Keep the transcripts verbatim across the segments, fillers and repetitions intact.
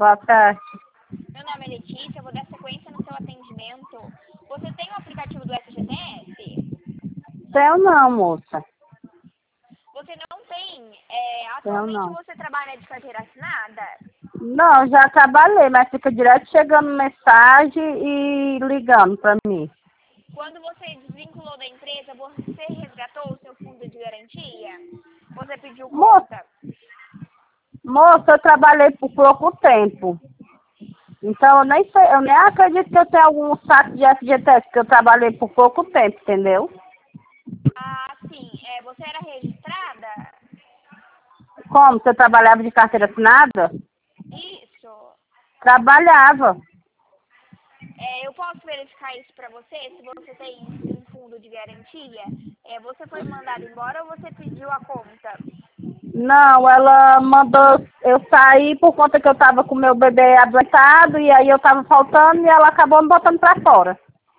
Boa tarde. Meu nome é Letícia, eu vou dar sequência no seu atendimento. Você tem o aplicativo do F G T S? Tenho não, moça. Você não tem? É, Tenho atualmente não. você trabalha de carteira assinada? Não, já trabalhei, mas fica direto chegando mensagem e ligando pra mim. Quando você desvinculou da empresa, você resgatou o seu fundo de garantia? Você pediu Moça, conta? moça, eu trabalhei por pouco tempo. Então eu nem sei, eu nem acredito que eu tenho algum saco de F G T S, porque eu trabalhei por pouco tempo, entendeu? Ah, sim. É, você era registrada? Como? Você trabalhava de carteira assinada? Isso. Trabalhava. É, eu posso verificar isso para você, se você tem um fundo de garantia? É, você foi mandado embora ou você pediu a conta? Não, ela mandou eu sair por conta que eu tava com meu bebê adoentado e aí eu tava faltando e ela acabou me botando pra fora.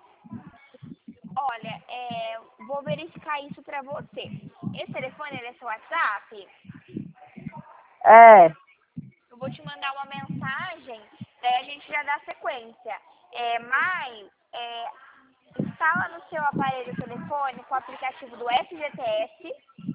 Olha, é, vou verificar isso para você. Esse telefone ele é seu WhatsApp? É. Eu vou te mandar uma mensagem, daí a gente já dá sequência. É, mas é, instala no seu aparelho telefônico o aplicativo do F G T S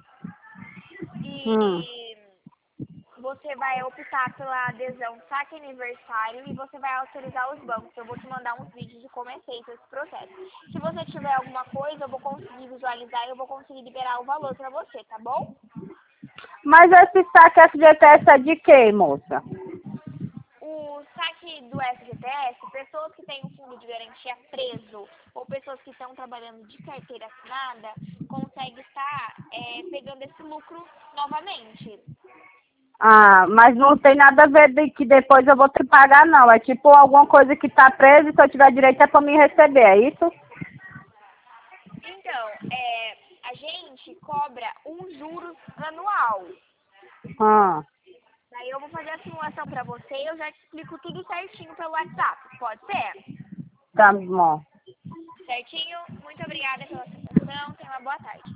Hum. e você vai optar pela adesão saque aniversário e você vai autorizar os bancos. Eu vou te mandar uns vídeos de como é feito esse processo. Se você tiver alguma coisa, eu vou conseguir visualizar e eu vou conseguir liberar o valor para você, tá bom? Mas esse saque F G T S é de quê, moça? O saque do F G T S, pessoas que têm um fundo de garantia preso ou pessoas que estão trabalhando de carteira assinada, conseguem estar é, pegando esse lucro novamente. Ah, mas não tem nada a ver de que depois eu vou te pagar, não. É tipo alguma coisa que tá presa e se eu tiver direito é pra me receber, é isso? Então, é, a gente cobra um juros anual. Ah, Daí eu vou fazer a simulação para você e eu já te explico tudo certinho pelo WhatsApp. Pode ser? tá bom. Certinho? Muito obrigada pela sua atenção. Tenha uma boa tarde.